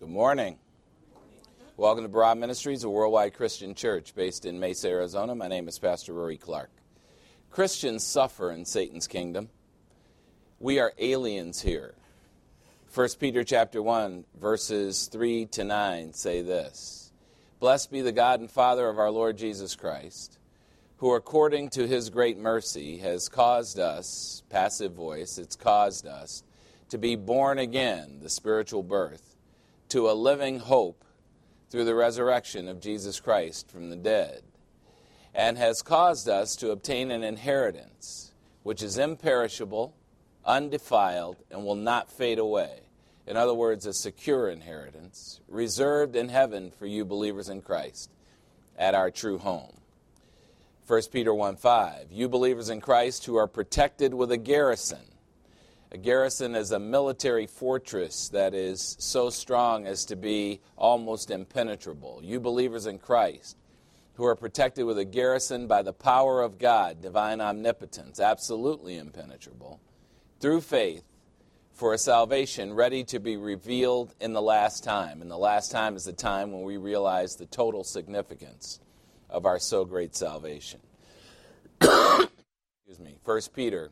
Good morning. Welcome to Barah Ministries, a worldwide Christian church based in Mesa, Arizona. My name is Pastor Rory Clark. Christians suffer in Satan's kingdom. We are aliens here. 1 Peter chapter 1, verses 3 to 9 say this: Blessed be the God and Father of our Lord Jesus Christ, who according to his great mercy has caused us, passive voice, it's caused us, to be born again, the spiritual birth, to a living hope through the resurrection of Jesus Christ from the dead, and has caused us to obtain an inheritance which is imperishable, undefiled, and will not fade away. In other words, a secure inheritance, reserved in heaven for you believers in Christ at our true home. 1 Peter 1:5, you believers in Christ who are protected with a garrison. A garrison is a military fortress that is so strong as to be almost impenetrable. You believers in Christ who are protected with a garrison by the power of God, divine omnipotence, absolutely impenetrable, through faith for a salvation ready to be revealed in the last time. And the last time is the time when we realize the total significance of our so great salvation. 1 Peter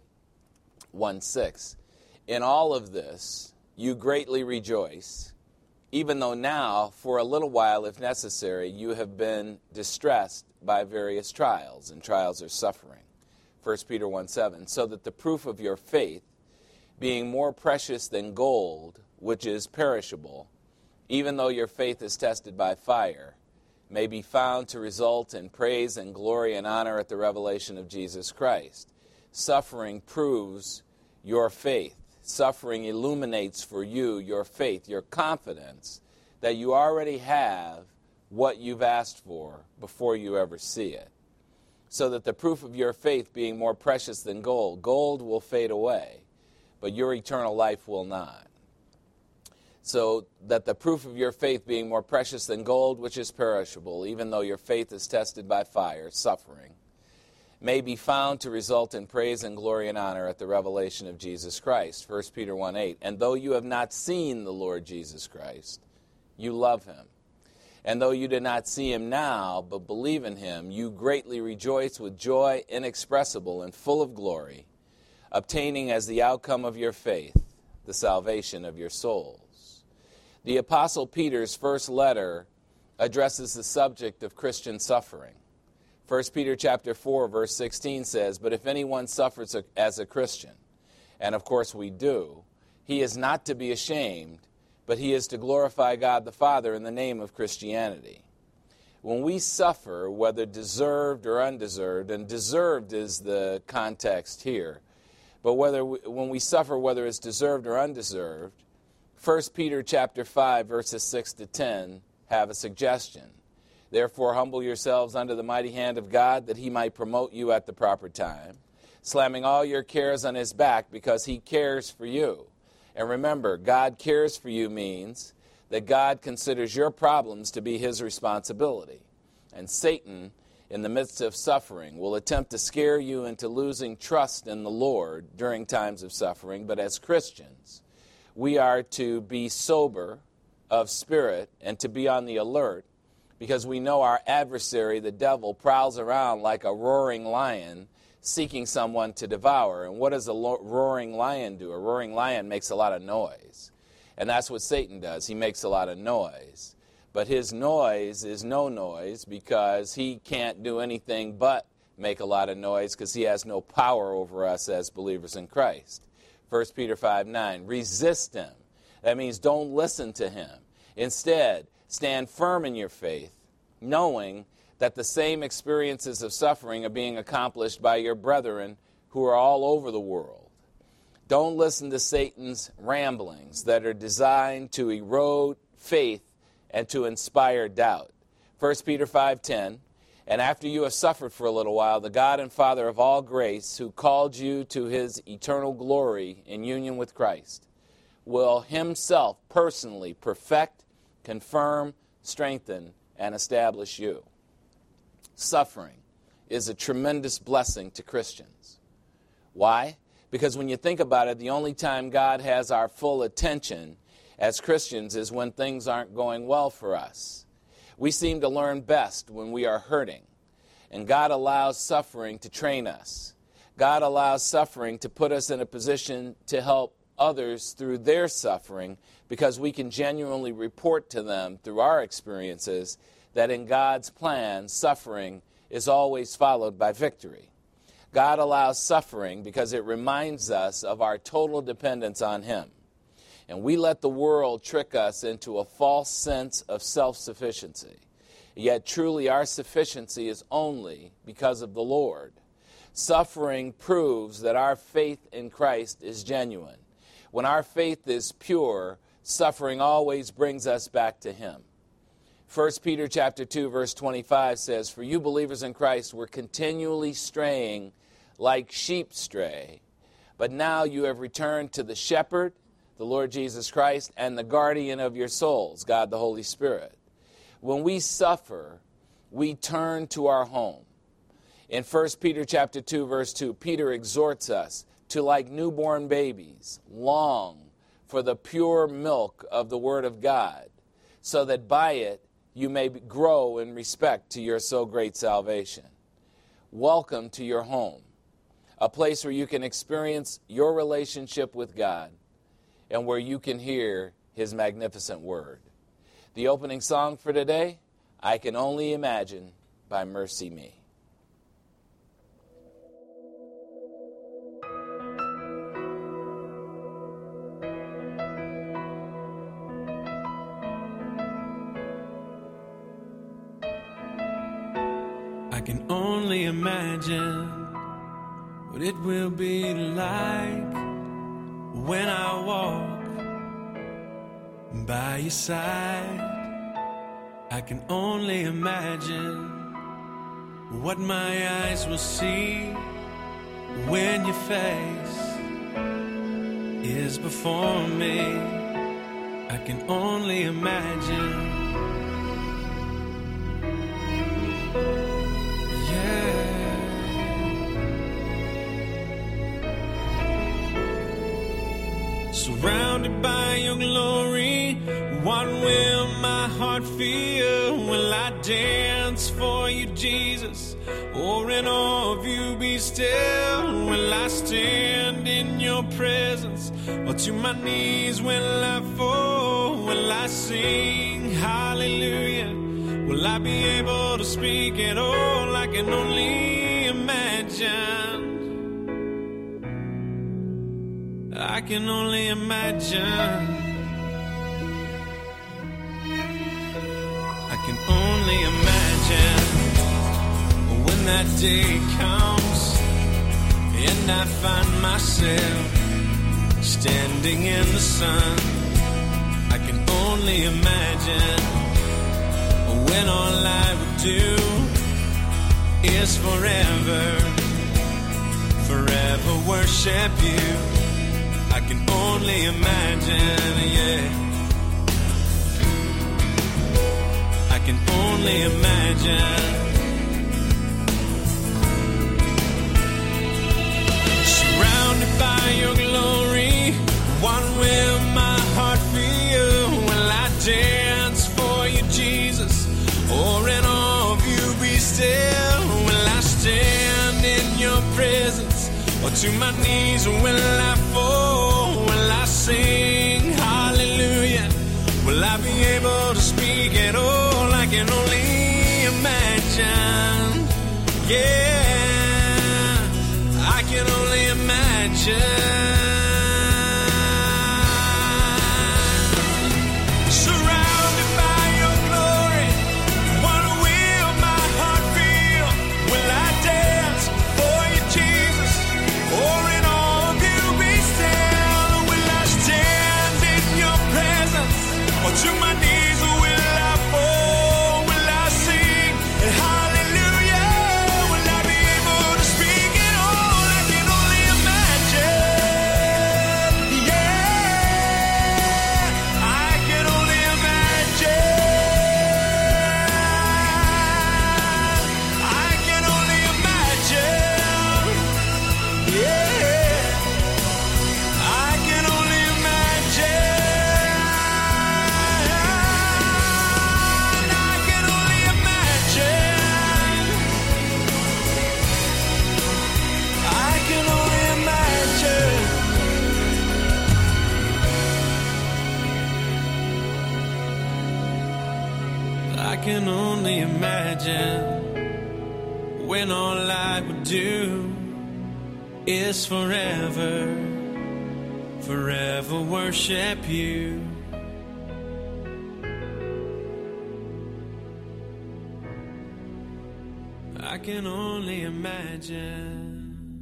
1:6. In all of this, you greatly rejoice, even though now, for a little while, if necessary, you have been distressed by various trials, and trials are suffering. 1 Peter 1:7, so that the proof of your faith, being more precious than gold, which is perishable, even though your faith is tested by fire, may be found to result in praise and glory and honor at the revelation of Jesus Christ. Suffering proves your faith. Suffering illuminates for you your faith, your confidence that you already have what you've asked for before you ever see it. So that the proof of your faith being more precious than gold, gold will fade away, but your eternal life will not. So that the proof of your faith being more precious than gold, which is perishable, even though your faith is tested by fire, suffering, may be found to result in praise and glory and honor at the revelation of Jesus Christ. 1 Peter 1:8. And though you have not seen the Lord Jesus Christ, you love him. And though you did not see him now, but believe in him, you greatly rejoice with joy inexpressible and full of glory, obtaining as the outcome of your faith the salvation of your souls. The Apostle Peter's first letter addresses the subject of Christian suffering. 1 Peter chapter 4, verse 16 says, but if anyone suffers as a Christian, and of course we do, he is not to be ashamed, but he is to glorify God the Father in the name of Christianity. When we suffer, whether deserved or undeserved, and deserved is the context here, but when we suffer, whether it's deserved or undeserved, 1 Peter chapter 5, verses 6 to 10 have a suggestion. Therefore, humble yourselves under the mighty hand of God, that he might promote you at the proper time, slamming all your cares on his back, because he cares for you. And remember, God cares for you means that God considers your problems to be his responsibility. And Satan, in the midst of suffering, will attempt to scare you into losing trust in the Lord during times of suffering. But as Christians, we are to be sober of spirit and to be on the alert, because we know our adversary, the devil, prowls around like a roaring lion seeking someone to devour. And what does a roaring lion do? A roaring lion makes a lot of noise. And that's what Satan does. He makes a lot of noise. But his noise is no noise, because he can't do anything but make a lot of noise, because he has no power over us as believers in Christ. 1 Peter 5:9, resist him. That means don't listen to him. Instead, stand firm in your faith, knowing that the same experiences of suffering are being accomplished by your brethren who are all over the world. Don't listen to Satan's ramblings that are designed to erode faith and to inspire doubt. 1 Peter 5:10, and after you have suffered for a little while, the God and Father of all grace, who called you to his eternal glory in union with Christ, will himself personally perfect, confirm, strengthen, and establish you. Suffering is a tremendous blessing to Christians. Why? Because when you think about it, the only time God has our full attention as Christians is when things aren't going well for us. We seem to learn best when we are hurting, and God allows suffering to train us. God allows suffering to put us in a position to help others through their suffering, because we can genuinely report to them through our experiences that in God's plan, suffering is always followed by victory. God allows suffering because it reminds us of our total dependence on Him. And we let the world trick us into a false sense of self-sufficiency. Yet truly our sufficiency is only because of the Lord. Suffering proves that our faith in Christ is genuine. When our faith is pure, suffering always brings us back to Him. 1 Peter chapter 2, verse 25 says, "For you believers in Christ were continually straying like sheep stray, but now you have returned to the shepherd, the Lord Jesus Christ, and the guardian of your souls, God the Holy Spirit." When we suffer, we turn to our home. In 1 Peter chapter 2, verse 2, Peter exhorts us to, like newborn babies, long for the pure milk of the Word of God, so that by it you may grow in respect to your so great salvation. Welcome to your home, a place where you can experience your relationship with God and where you can hear His magnificent Word. The opening song for today, "I Can Only Imagine" by Mercy Me. I can only imagine what it will be like when I walk by your side. I can only imagine what my eyes will see when your face is before me. I can only imagine. Surrounded by your glory, what will my heart feel? Will I dance for you, Jesus? Or in awe of you be still? Will I stand in your presence? Or to my knees will I fall? Will I sing hallelujah? Will I be able to speak at all? I can only imagine. I can only imagine. I can only imagine when that day comes and I find myself standing in the sun. I can only imagine when all I would do is forever worship you. I can only imagine, yeah. I can only imagine. Surrounded by your glory, what will my heart feel? Will I dance for you, Jesus? Or in awe of you be still? Will I stand in your presence? Or to my knees will I fall? Will I sing hallelujah? Will I be able to speak at all? I can only imagine. Yeah, I can only imagine. To my knees will I fall? Will I sing hallelujah? Will I be able to speak at all? I can only imagine. can only imagine when all I would do is forever, forever worship you. I can only imagine.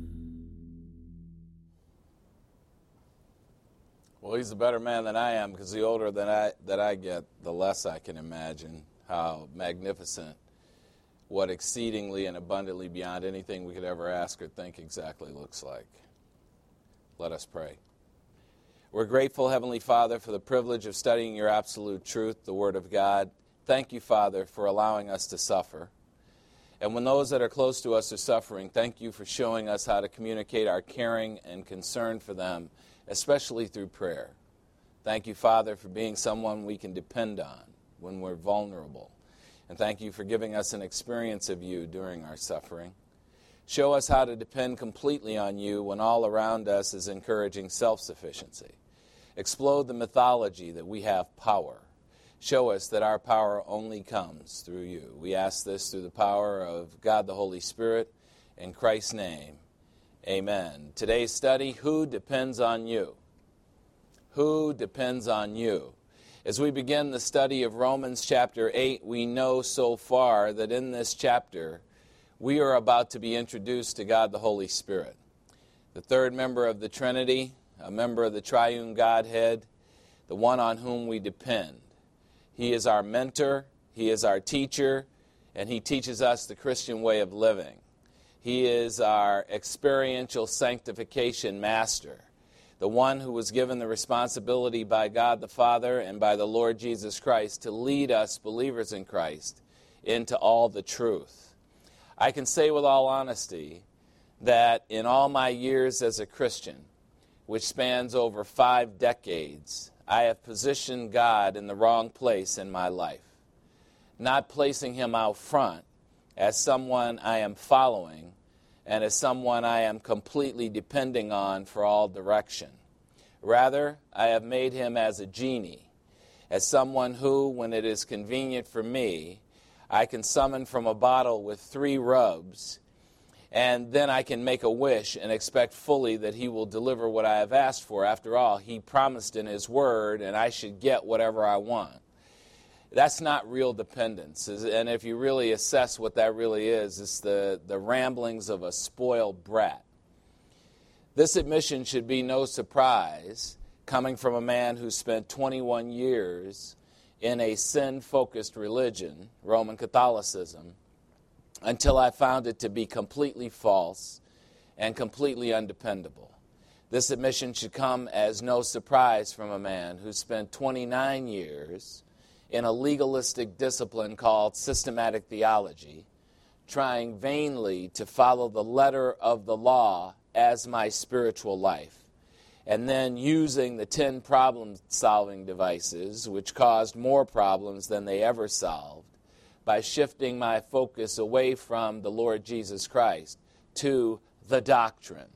Well, he's a better man than I am, because the older that I get, the less I can imagine how magnificent, what exceedingly and abundantly beyond anything we could ever ask or think exactly looks like. Let us pray. We're grateful, Heavenly Father, for the privilege of studying your absolute truth, the Word of God. Thank you, Father, for allowing us to suffer. And when those that are close to us are suffering, thank you for showing us how to communicate our caring and concern for them, especially through prayer. Thank you, Father, for being someone we can depend on when we're vulnerable. And thank you for giving us an experience of you during our suffering. Show us how to depend completely on you when all around us is encouraging self-sufficiency. Explode the mythology that we have power. Show us that our power only comes through you. We ask this through the power of God the Holy Spirit. In Christ's name, amen. Today's study, who depends on you? Who depends on you? As we begin the study of Romans chapter 8, we know so far that in this chapter, we are about to be introduced to God the Holy Spirit, the third member of the Trinity, a member of the triune Godhead, the one on whom we depend. He is our mentor, he is our teacher, and he teaches us the Christian way of living. He is our experiential sanctification master, the one who was given the responsibility by God the Father and by the Lord Jesus Christ to lead us, believers in Christ, into all the truth. I can say with all honesty that in all my years as a Christian, which spans over 5 decades, I have positioned God in the wrong place in my life, not placing him out front as someone I am following and as someone I am completely depending on for all direction. Rather, I have made him as a genie, as someone who, when it is convenient for me, I can summon from a bottle with 3 rubs, and then I can make a wish and expect fully that he will deliver what I have asked for. After all, he promised in his word, and I should get whatever I want. That's not real dependence. And if you really assess what that really is, it's the ramblings of a spoiled brat. This admission should be no surprise, coming from a man who spent 21 years in a sin-focused religion, Roman Catholicism, until I found it to be completely false and completely undependable. This admission should come as no surprise from a man who spent 29 years in a legalistic discipline called systematic theology, trying vainly to follow the letter of the law as my spiritual life, and then using the 10 problem-solving devices, which caused more problems than they ever solved, by shifting my focus away from the Lord Jesus Christ to the doctrine.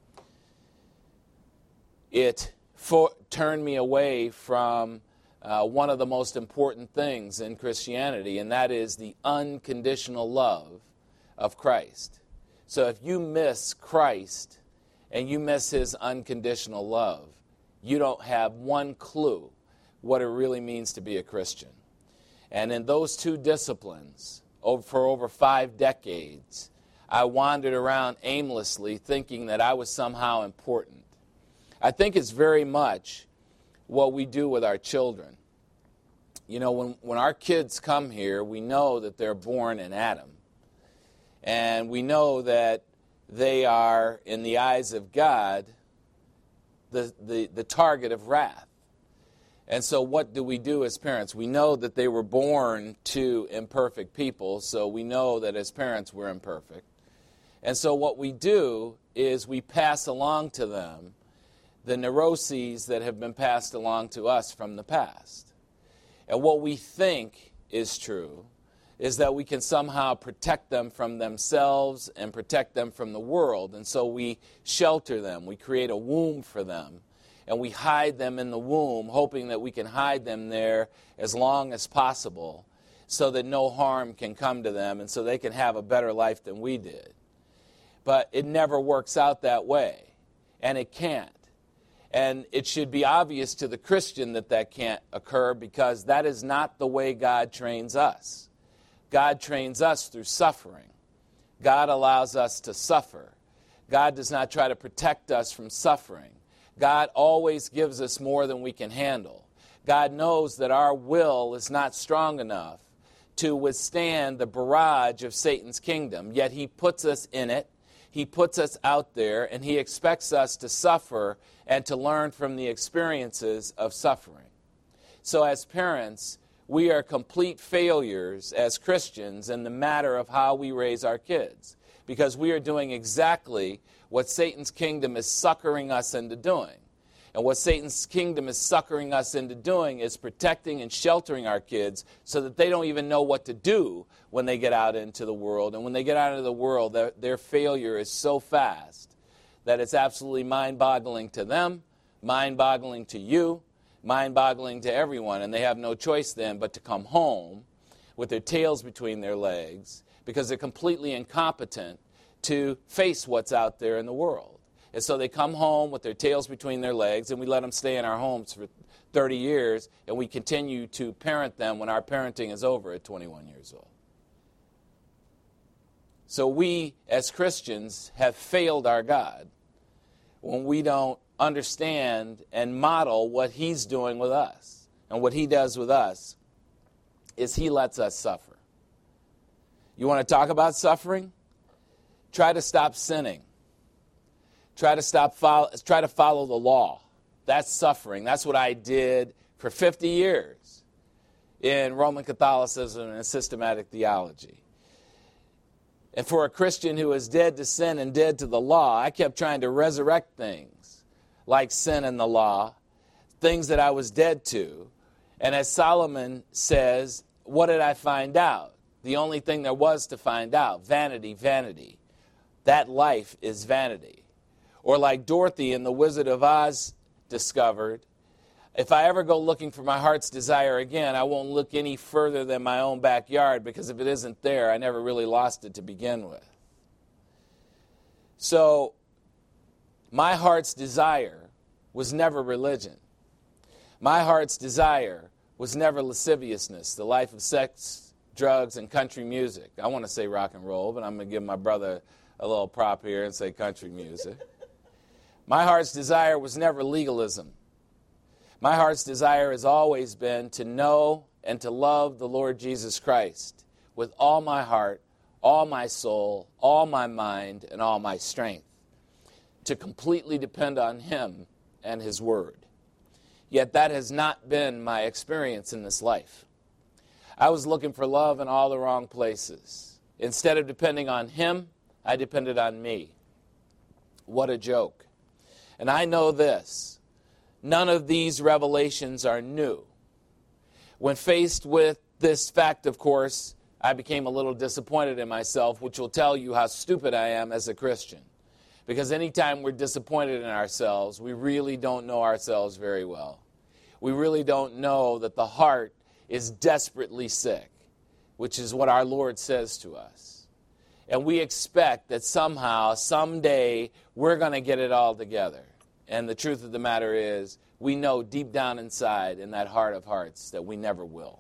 It turned me away from one of the most important things in Christianity, and that is the unconditional love of Christ. So if you miss Christ and you miss his unconditional love, you don't have one clue what it really means to be a Christian. And in those 2 disciplines, for over 5 decades, I wandered around aimlessly thinking that I was somehow important. I think it's very much what we do with our children. You know, when our kids come here, we know that they're born in Adam. And we know that they are, in the eyes of God, the target of wrath. And so what do we do as parents? We know that they were born to imperfect people, so we know that as parents we're imperfect. And so what we do is we pass along to them the neuroses that have been passed along to us from the past. And what we think is true is that we can somehow protect them from themselves and protect them from the world. And so we shelter them. We create a womb for them. And we hide them in the womb, hoping that we can hide them there as long as possible. so that no harm can come to them and so they can have a better life than we did. But it never works out that way, and it can't. And it should be obvious to the Christian that that can't occur, because that is not the way God trains us. God trains us through suffering. God allows us to suffer. God does not try to protect us from suffering. God always gives us more than we can handle. God knows that our will is not strong enough to withstand the barrage of Satan's kingdom, yet he puts us in it. He puts us out there, and he expects us to suffer and to learn from the experiences of suffering. So as parents, we are complete failures as Christians in the matter of how we raise our kids, because we are doing exactly what Satan's kingdom is suckering us into doing. And what Satan's kingdom is suckering us into doing is protecting and sheltering our kids so that they don't even know what to do when they get out into the world. And when they get out into the world, their failure is so fast that it's absolutely mind-boggling to them, mind-boggling to you, mind-boggling to everyone. And they have no choice then but to come home with their tails between their legs, because they're completely incompetent to face what's out there in the world. And so they come home with their tails between their legs, and we let them stay in our homes for 30 years, and we continue to parent them when our parenting is over at 21 years old. So we, as Christians, have failed our God when we don't understand and model what he's doing with us. And what he does with us is he lets us suffer. You want to talk about suffering? Try to stop sinning. Try to follow the law. That's suffering. That's what I did for 50 years in Roman Catholicism and systematic theology. And for a Christian who is dead to sin and dead to the law, I kept trying to resurrect things like sin and the law, things that I was dead to. And as Solomon says, what did I find out? The only thing there was to find out: vanity, vanity. That life is vanity. Or like Dorothy in The Wizard of Oz discovered, if I ever go looking for my heart's desire again, I won't look any further than my own backyard, because if it isn't there, I never really lost it to begin with. So my heart's desire was never religion. My heart's desire was never lasciviousness, the life of sex, drugs, and country music. I want to say rock and roll, but I'm going to give my brother a little prop here and say country music. My heart's desire was never legalism. My heart's desire has always been to know and to love the Lord Jesus Christ with all my heart, all my soul, all my mind, and all my strength, to completely depend on him and his word. Yet that has not been my experience in this life. I was looking for love in all the wrong places. Instead of depending on him, I depended on me. What a joke. And I know this: none of these revelations are new. When faced with this fact, of course, I became a little disappointed in myself, which will tell you how stupid I am as a Christian. Because anytime we're disappointed in ourselves, we really don't know ourselves very well. We really don't know that the heart is desperately sick, which is what our Lord says to us. And we expect that somehow, someday, we're going to get it all together. And the truth of the matter is, we know deep down inside in that heart of hearts that we never will.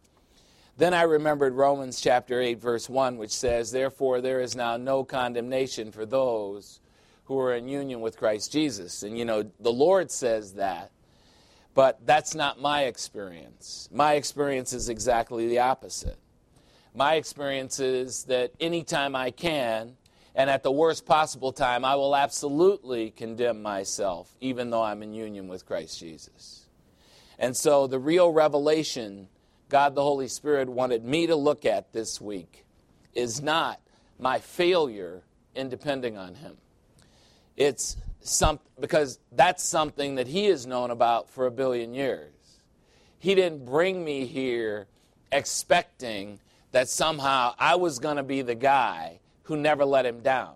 Then I remembered Romans chapter 8, verse 1, which says, "Therefore there is now no condemnation for those who are in union with Christ Jesus." And, the Lord says that, but that's not my experience. My experience is exactly the opposite. My experience is that anytime I can, and at the worst possible time, I will absolutely condemn myself, even though I'm in union with Christ Jesus. And so the real revelation God the Holy Spirit wanted me to look at this week is not my failure in depending on him. It's because that's something that he has known about for 1 billion years. He didn't bring me here expecting that somehow I was going to be the guy who never let him down.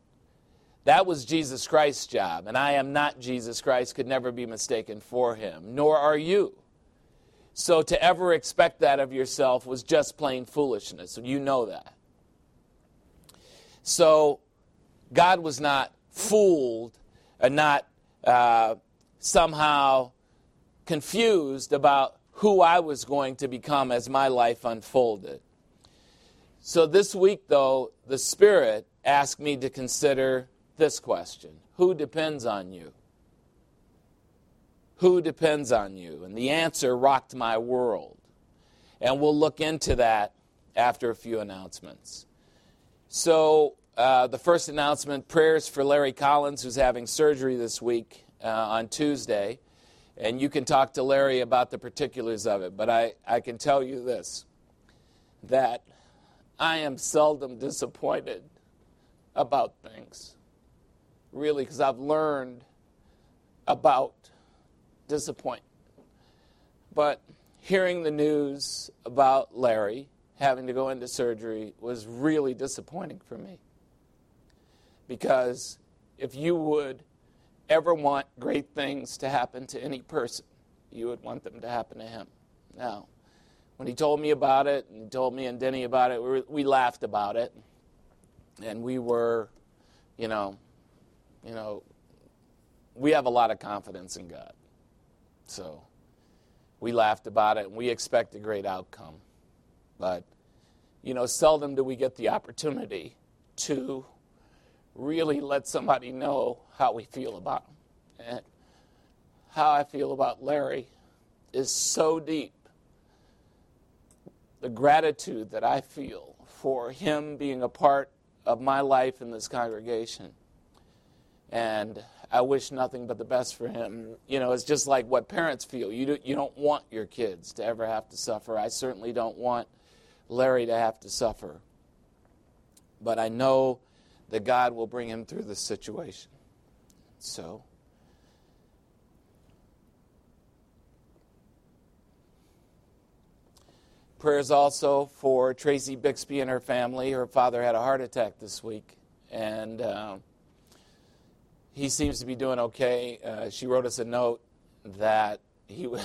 That was Jesus Christ's job, and I am not Jesus Christ, could never be mistaken for him, nor are you. So to ever expect that of yourself was just plain foolishness. You know that. So God was not fooled and not somehow confused about who I was going to become as my life unfolded. So this week, though, the Spirit asked me to consider this question: who depends on you? Who depends on you? And the answer rocked my world. And we'll look into that after a few announcements. So the first announcement, prayers for Larry Collins, who's having surgery this week on Tuesday. And you can talk to Larry about the particulars of it. But I can tell you this, that I am seldom disappointed about things. Really, because I've learned about disappointment. But hearing the news about Larry having to go into surgery was really disappointing for me. Because if you would ever want great things to happen to any person, you would want them to happen to him. Now, when he told me about it, and he told me and Denny about it, we laughed about it. And we were, we have a lot of confidence in God. So we laughed about it, and we expect a great outcome. But, seldom do we get the opportunity to really let somebody know how we feel about them. And how I feel about Larry is so deep. The gratitude that I feel for him being a part of my life in this congregation. And I wish nothing but the best for him. It's just like what parents feel. You don't want your kids to ever have to suffer. I certainly don't want Larry to have to suffer. But I know that God will bring him through this situation. So, prayers also for Tracy Bixby and her family. Her father had a heart attack this week, and he seems to be doing okay. She wrote us a note that he was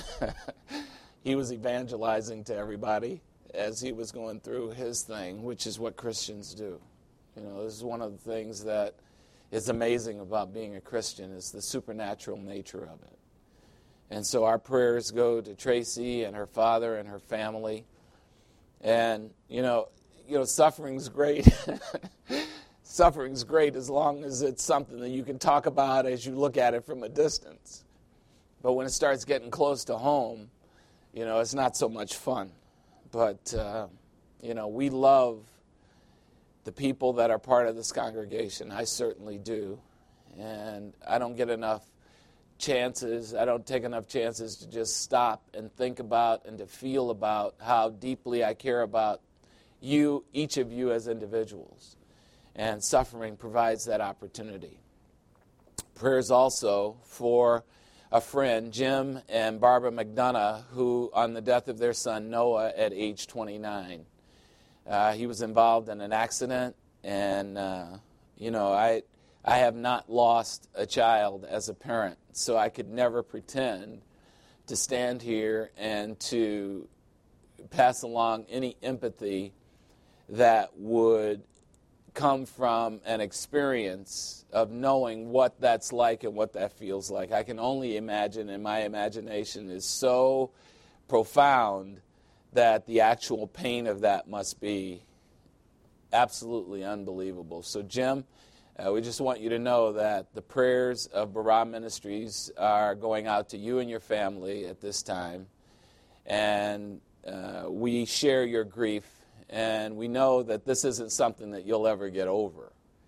evangelizing to everybody as he was going through his thing, which is what Christians do. This is one of the things that is amazing about being a Christian, is the supernatural nature of it. And so our prayers go to Tracy and her father and her family. And, suffering's great. Suffering's great as long as it's something that you can talk about as you look at it from a distance. But when it starts getting close to home, it's not so much fun. But, we love the people that are part of this congregation. I certainly do. And I don't get enough chances. I don't take enough chances to just stop and think about and to feel about how deeply I care about you, each of you as individuals. And suffering provides that opportunity. Prayers also for a friend, Jim and Barbara McDonough, who on the death of their son Noah at age 29. He was involved in an accident, and, I have not lost a child as a parent, so I could never pretend to stand here and to pass along any empathy that would come from an experience of knowing what that's like and what that feels like. I can only imagine, and my imagination is so profound that the actual pain of that must be absolutely unbelievable. So, Jim, we just want you to know that the prayers of Barah Ministries are going out to you and your family at this time. And we share your grief, and we know that this isn't something that you'll ever get over.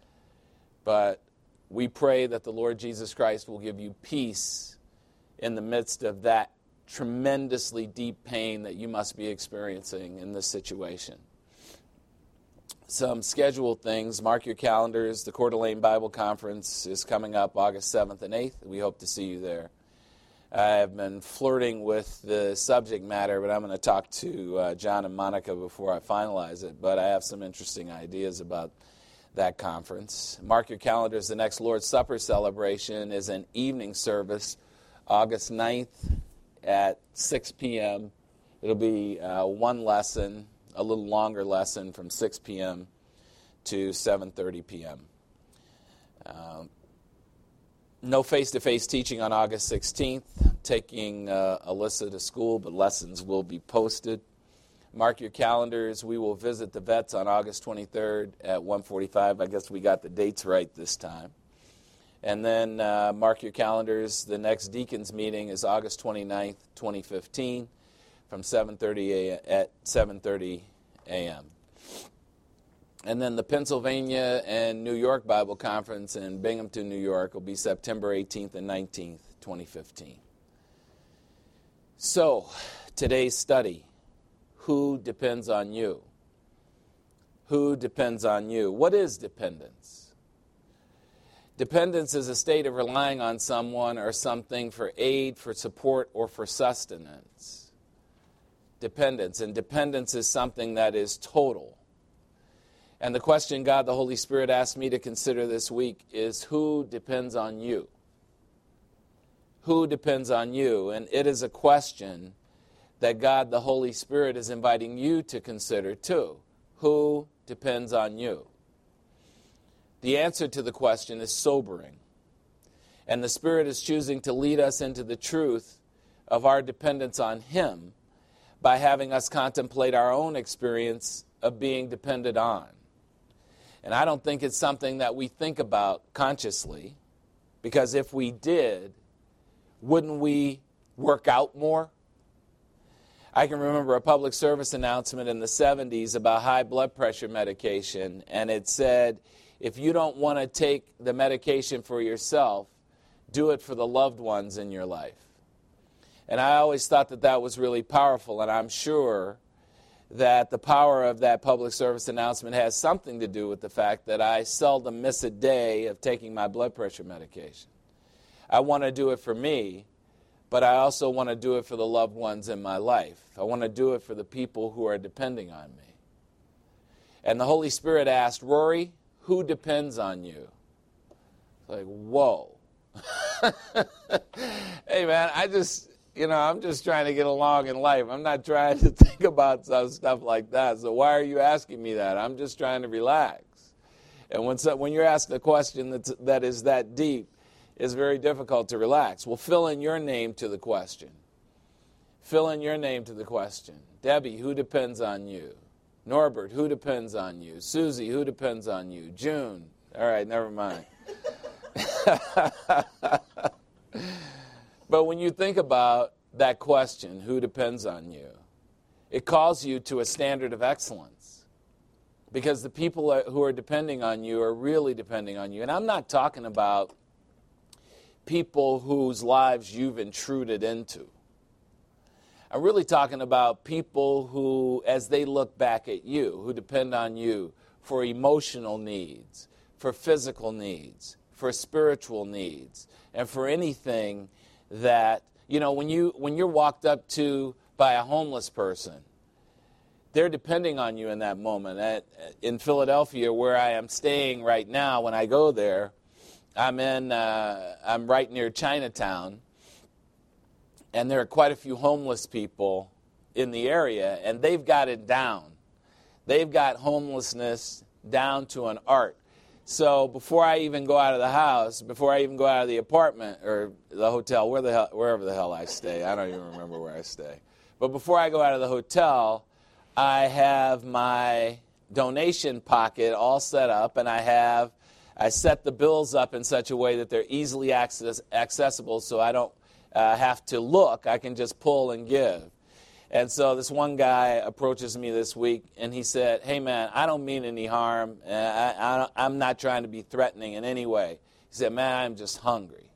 But we pray that the Lord Jesus Christ will give you peace in the midst of that tremendously deep pain that you must be experiencing in this situation. Some scheduled things. Mark your calendars. The Coeur d'Alene Bible Conference is coming up August 7th and 8th. We hope to see you there. I have been flirting with the subject matter, but I'm going to talk to John and Monica before I finalize it. But I have some interesting ideas about that conference. Mark your calendars. The next Lord's Supper celebration is an evening service, August 9th at 6 p.m. It'll be one lesson, a little longer lesson from 6 p.m. to 7:30 p.m. No face-to-face teaching on August 16th. Taking Alyssa to school, but lessons will be posted. Mark your calendars. We will visit the vets on August 23rd at 1:45. I guess we got the dates right this time. And then mark your calendars. The next deacons meeting is August 29th, 2015, from 7:30 a.m. And then the Pennsylvania and New York Bible Conference in Binghamton, New York, will be September 18th and 19th, 2015. So, today's study, who depends on you? Who depends on you? What is dependence? Dependence is a state of relying on someone or something for aid, for support, or for sustenance. Dependence. And dependence is something that is total. And the question God the Holy Spirit asked me to consider this week is, who depends on you? Who depends on you? And it is a question that God the Holy Spirit is inviting you to consider too. Who depends on you? The answer to the question is sobering. And the Spirit is choosing to lead us into the truth of our dependence on Him by having us contemplate our own experience of being depended on. And I don't think it's something that we think about consciously, because if we did, wouldn't we work out more? I can remember a public service announcement in the 70s about high blood pressure medication, and it said, if you don't want to take the medication for yourself, do it for the loved ones in your life. And I always thought that that was really powerful, and I'm sure that the power of that public service announcement has something to do with the fact that I seldom miss a day of taking my blood pressure medication. I want to do it for me, but I also want to do it for the loved ones in my life. I want to do it for the people who are depending on me. And the Holy Spirit asked, Rory, who depends on you? It's like, whoa. Hey, man, I'm just trying to get along in life. I'm not trying to think about stuff like that. So why are you asking me that? I'm just trying to relax. And when you're asked a question that is that deep, it's very difficult to relax. Well, fill in your name to the question. Fill in your name to the question. Debbie, who depends on you? Norbert, who depends on you? Susie, who depends on you? June. All right, never mind. But when you think about that question, who depends on you, it calls you to a standard of excellence. Because the people who are depending on you are really depending on you. And I'm not talking about people whose lives you've intruded into. I'm really talking about people who, as they look back at you, who depend on you for emotional needs, for physical needs, for spiritual needs, and for anything that, when you're walked up to by a homeless person, they're depending on you in that moment. In Philadelphia, where I am staying right now, when I go there, I'm right near Chinatown, and there are quite a few homeless people in the area, and they've got it down. They've got homelessness down to an art. So before I even go out of the house, before I even go out of the apartment or the hotel, wherever the hell I stay, I don't even remember where I stay. But before I go out of the hotel, I have my donation pocket all set up, and I set the bills up in such a way that they're easily accessible, so I don't have to look. I can just pull and give. And so this one guy approaches me this week, and he said, hey, man, I don't mean any harm. I'm not trying to be threatening in any way. He said, man, I'm just hungry.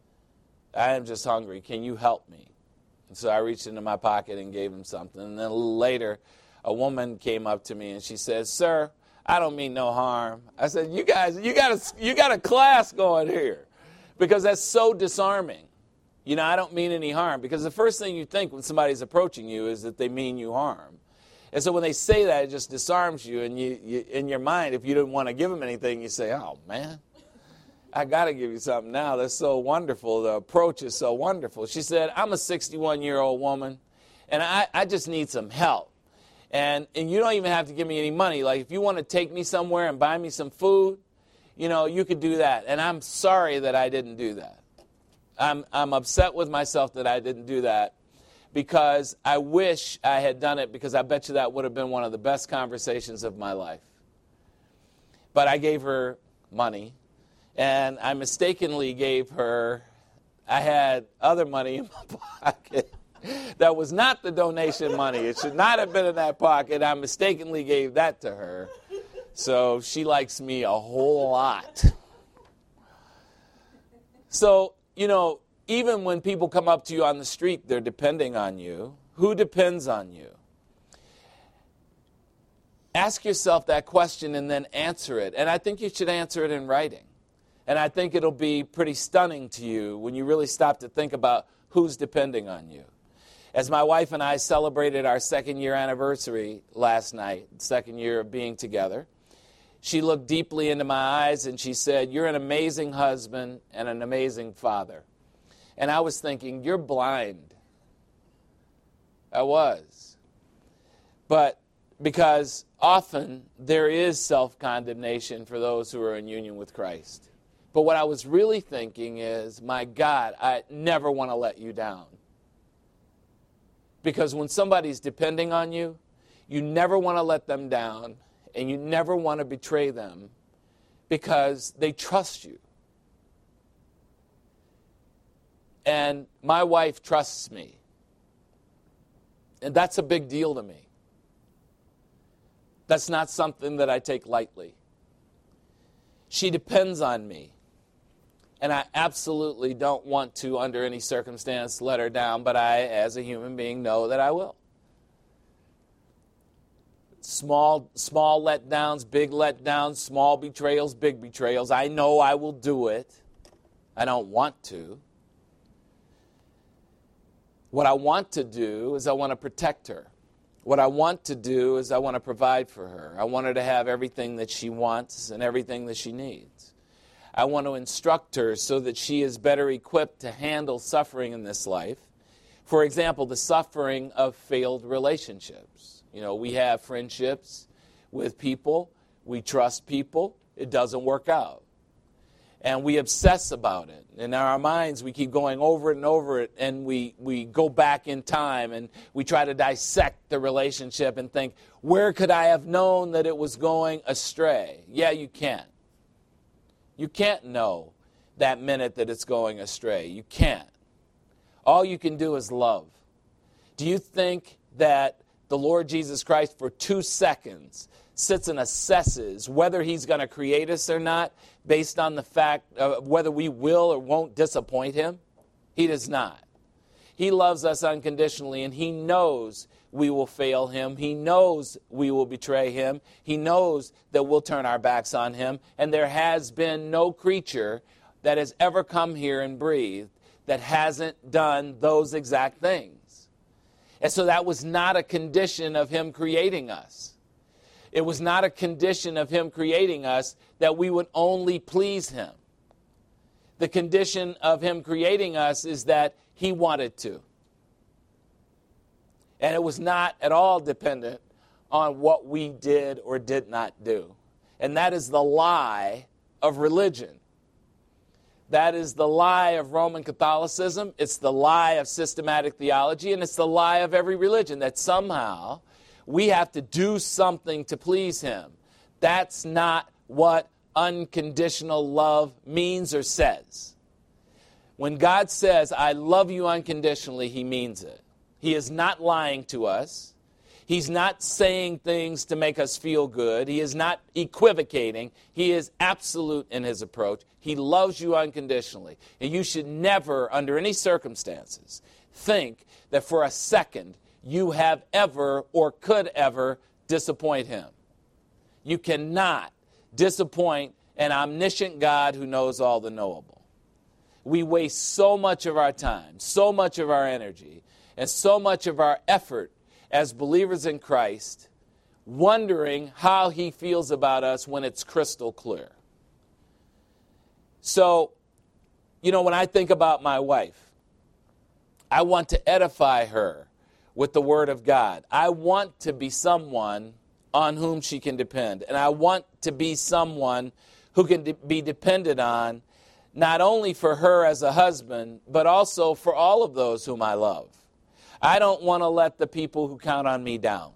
I am just hungry. Can you help me? And so I reached into my pocket and gave him something. And then a little later, a woman came up to me, and she said, sir, I don't mean no harm. I said, you guys, you got a class going here, because that's so disarming. I don't mean any harm, because the first thing you think when somebody's approaching you is that they mean you harm. And so when they say that, it just disarms you, and you in your mind, if you didn't want to give them anything, you say, oh, man, I got to give you something now. That's so wonderful. The approach is so wonderful. She said, I'm a 61-year-old woman, and I just need some help. And you don't even have to give me any money. Like, if you want to take me somewhere and buy me some food, you could do that. And I'm sorry that I didn't do that. I'm upset with myself that I didn't do that, because I wish I had done it, because I bet you that would have been one of the best conversations of my life. But I gave her money, and I mistakenly gave her, I had other money in my pocket that was not the donation money. It should not have been in that pocket. I mistakenly gave that to her. So she likes me a whole lot. So, even when people come up to you on the street, they're depending on you. Who depends on you? Ask yourself that question and then answer it. And I think you should answer it in writing. And I think it'll be pretty stunning to you when you really stop to think about who's depending on you. As my wife and I celebrated our 2nd-year anniversary last night, 2nd year of being together, she looked deeply into my eyes and she said, "You're an amazing husband and an amazing father." And I was thinking, you're blind. I was. But because often there is self-condemnation for those who are in union with Christ. But what I was really thinking is, my God, I never want to let you down. Because when somebody's depending on you, you never want to let them down, and you never want to betray them, because they trust you. And my wife trusts me. And that's a big deal to me. That's not something that I take lightly. She depends on me. And I absolutely don't want to, under any circumstance, let her down, but I, as a human being, know that I will. Small letdowns, big letdowns, small betrayals, big betrayals. I know I will do it. I don't want to. What I want to do is I want to protect her. What I want to do is I want to provide for her. I want her to have everything that she wants and everything that she needs. I want to instruct her so that she is better equipped to handle suffering in this life. For example, the suffering of failed relationships. We have friendships with people. We trust people. It doesn't work out. And we obsess about it. And in our minds, we keep going over it and over it, and we go back in time, and we try to dissect the relationship and think, where could I have known that it was going astray? Yeah, you can't. You can't know that minute that it's going astray. You can't. All you can do is love. Do you think that the Lord Jesus Christ, for 2 seconds, sits and assesses whether he's going to create us or not based on the fact of whether we will or won't disappoint him? He does not. He loves us unconditionally, and he knows we will fail him. He knows we will betray him. He knows that we'll turn our backs on him. And there has been no creature that has ever come here and breathed that hasn't done those exact things. And so that was not a condition of him creating us. It was not a condition of him creating us that we would only please him. The condition of him creating us is that he wanted to. And it was not at all dependent on what we did or did not do. And that is the lie of religion. That is the lie of Roman Catholicism. It's the lie of systematic theology, and it's the lie of every religion, that somehow we have to do something to please him. That's not what unconditional love means or says. When God says, I love you unconditionally, he means it. He is not lying to us. He's not saying things to make us feel good. He is not equivocating. He is absolute in his approach. He loves you unconditionally. And you should never, under any circumstances, think that for a second you have ever or could ever disappoint him. You cannot disappoint an omniscient God who knows all the knowable. We waste so much of our time, so much of our energy, and so much of our effort as believers in Christ wondering how he feels about us when it's crystal clear. So, when I think about my wife, I want to edify her with the Word of God. I want to be someone on whom she can depend. And I want to be someone who can be depended on, not only for her as a husband, but also for all of those whom I love. I don't want to let the people who count on me down.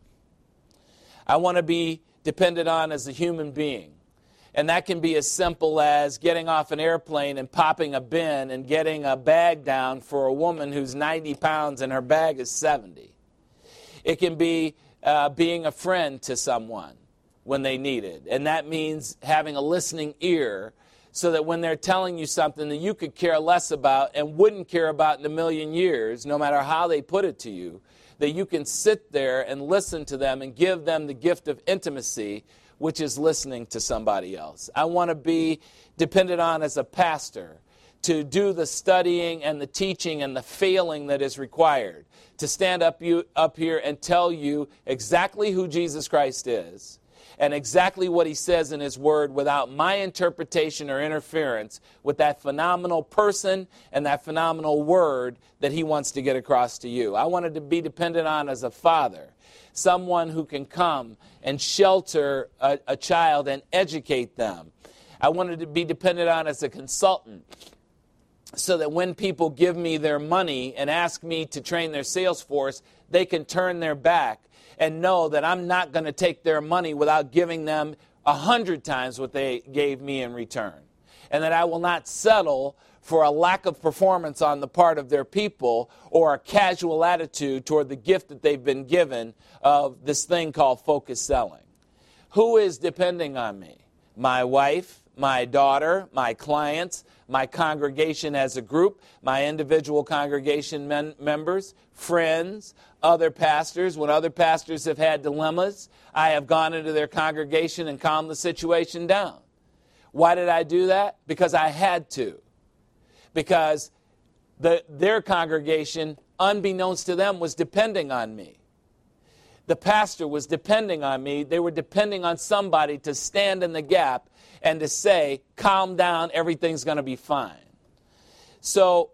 I want to be depended on as a human being. And that can be as simple as getting off an airplane and popping a bin and getting a bag down for a woman who's 90 pounds and her bag is 70. It can be being a friend to someone when they need it. And that means having a listening ear so that when they're telling you something that you could care less about and wouldn't care about in a million years, no matter how they put it to you, that you can sit there and listen to them and give them the gift of intimacy, which is listening to somebody else. I want to be depended on as a pastor to do the studying and the teaching and the failing that is required, to stand up here and tell you exactly who Jesus Christ is and exactly what he says in his word without my interpretation or interference with that phenomenal person and that phenomenal word that he wants to get across to you. I wanted to be dependent on as a father, someone who can come and shelter a child and educate them. I wanted to be dependent on as a consultant, so that when people give me their money and ask me to train their sales force, they can turn their back and know that I'm not going to take their money without giving them 100 times what they gave me in return. And that I will not settle for a lack of performance on the part of their people or a casual attitude toward the gift that they've been given of this thing called focused selling. Who is depending on me? My wife, my daughter, my clients, my congregation as a group, my individual congregation members, friends, other pastors. When other pastors have had dilemmas, I have gone into their congregation and calmed the situation down. Why did I do that? Because I had to. Because their congregation, unbeknownst to them, was depending on me. The pastor was depending on me. They were depending on somebody to stand in the gap and to say, calm down, everything's going to be fine. So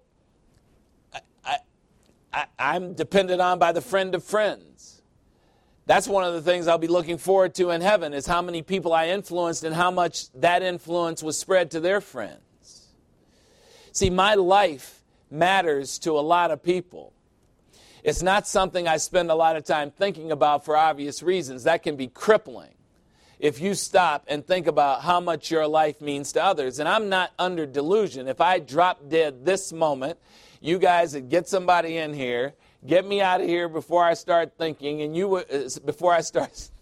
I'm depended on by the friend of friends. That's one of the things I'll be looking forward to in heaven, is how many people I influenced and how much that influence was spread to their friends. See, my life matters to a lot of people. It's not something I spend a lot of time thinking about for obvious reasons. That can be crippling if you stop and think about how much your life means to others. And I'm not under delusion. If I drop dead this moment, you guys would get somebody in here, get me out of here before I start thinking, and you would, before I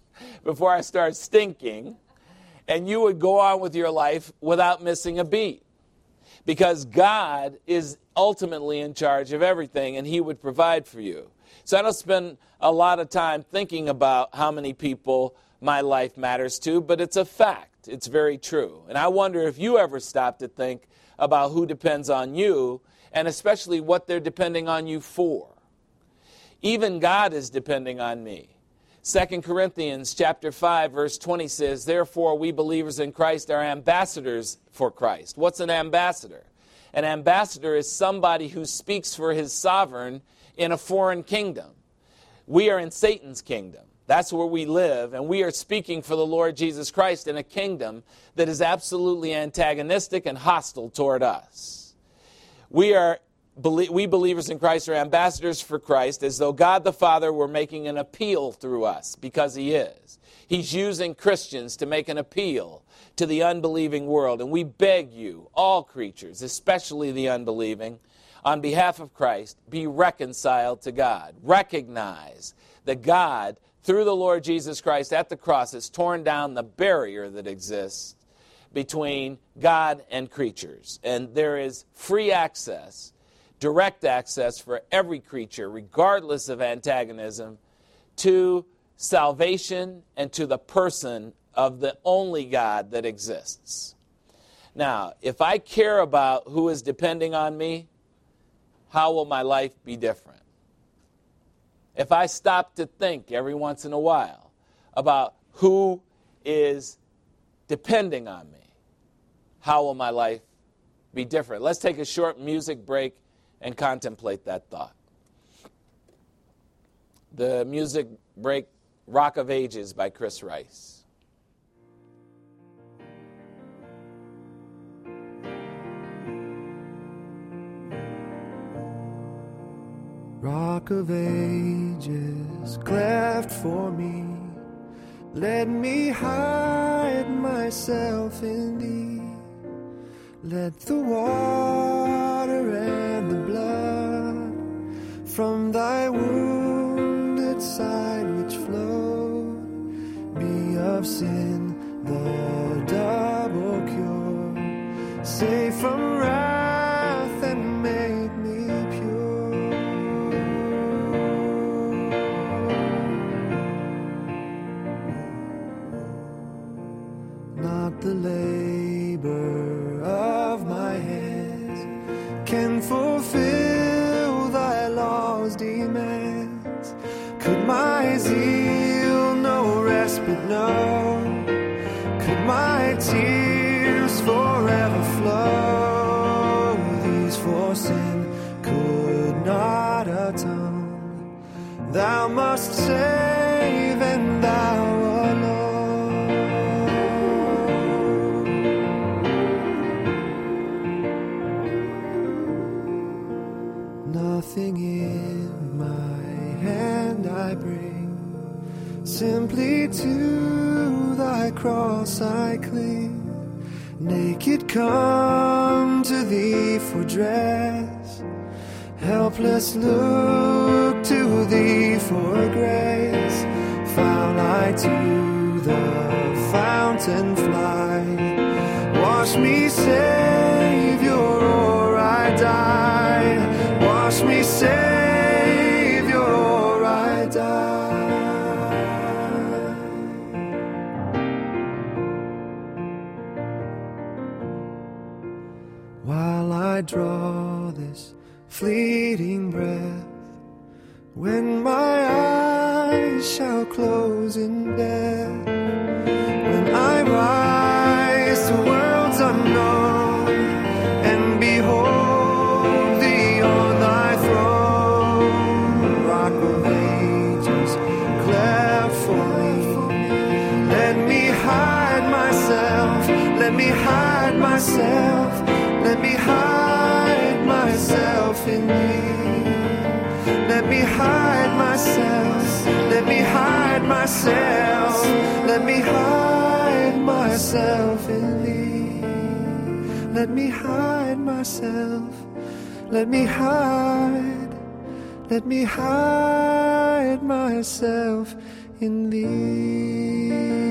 start stinking, and you would go on with your life without missing a beat. Because God is ultimately in charge of everything, and he would provide for you. So I don't spend a lot of time thinking about how many people my life matters to, but it's a fact. It's very true. And I wonder if you ever stop to think about who depends on you, and especially what they're depending on you for. Even God is depending on me. 2 Corinthians chapter 5, verse 20 says, therefore we believers in Christ are ambassadors for Christ. What's an ambassador? An ambassador is somebody who speaks for his sovereign in a foreign kingdom. We are in Satan's kingdom. That's where we live, and we are speaking for the Lord Jesus Christ in a kingdom that is absolutely antagonistic and hostile toward us. We believers in Christ are ambassadors for Christ, as though God the Father were making an appeal through us, because he is. He's using Christians to make an appeal to the unbelieving world. And we beg you, all creatures, especially the unbelieving, on behalf of Christ, be reconciled to God. Recognize that God, through the Lord Jesus Christ at the cross, has torn down the barrier that exists between God and creatures. And there is free access, direct access for every creature, regardless of antagonism, to salvation and to the person of the only God that exists. Now, if I care about who is depending on me, how will my life be different? If I stop to think every once in a while about who is depending on me, how will my life be different? Let's take a short music break and contemplate that thought. The music break, Rock of Ages by Chris Rice. Rock of Ages, cleft for me, let me hide myself in thee. Let the water and the blood from thy wounded side which flowed be of sin the double cure, safe from wrath and make me pure. Not the labor of my hands can fulfill thy law's demands. Could my zeal no respite know? Could my tears forever flow? These for sin could not atone. Thou must save, and thou alone. Nothing in my hand I bring, simply to thy cross I cling. Naked come to thee for dress, helpless look to thee for grace. Found I to the fountain fly, wash me, Savior, or I die. Wash me, Savior, or I die. While I draw this fleeting breath, when my eyes shall close in death, when I rise to worlds unknown and behold thee on thy throne, Rock of Ages, cleft for me, let me hide myself, let me hide myself, let me hide myself in thee. Let me hide myself, let me hide myself, let me hide myself in thee. Let me hide myself, let me hide myself in thee.